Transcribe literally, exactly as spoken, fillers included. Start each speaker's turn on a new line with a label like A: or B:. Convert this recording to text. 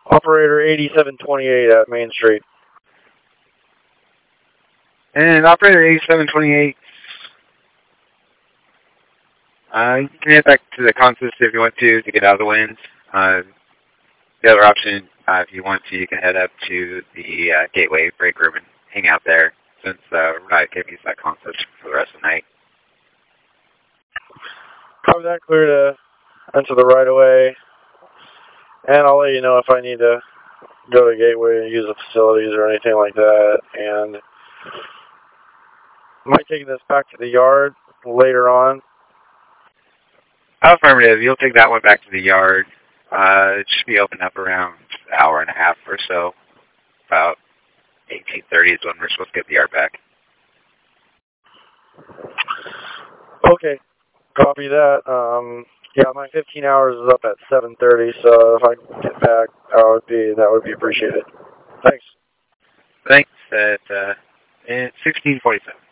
A: Operator eighty-seven twenty-eight at Main Street.
B: And Operator eighty-seven twenty-eight, uh, you can head back to the consist if you want to, to get out of the wind. Uh, the other option, uh, if you want to, you can head up to the uh, Gateway break room and hang out there, since uh, Riot can't use that consist for the rest of the night.
A: Copy that, clear to enter the right of way. And I'll let you know if I need to go to Gateway and use the facilities or anything like that. And am I taking this back to the yard later on?
B: Affirmative. You'll take that one back to the yard. Uh, it should be open up around an hour and a half or so. About eighteen thirty is when we're supposed to get the yard back.
A: Okay. Copy that. Um, yeah, my fifteen hours is up at seven thirty, so if I can get back, that would be, that would be appreciated. Thanks.
B: Thanks. At uh, sixteen forty-seven.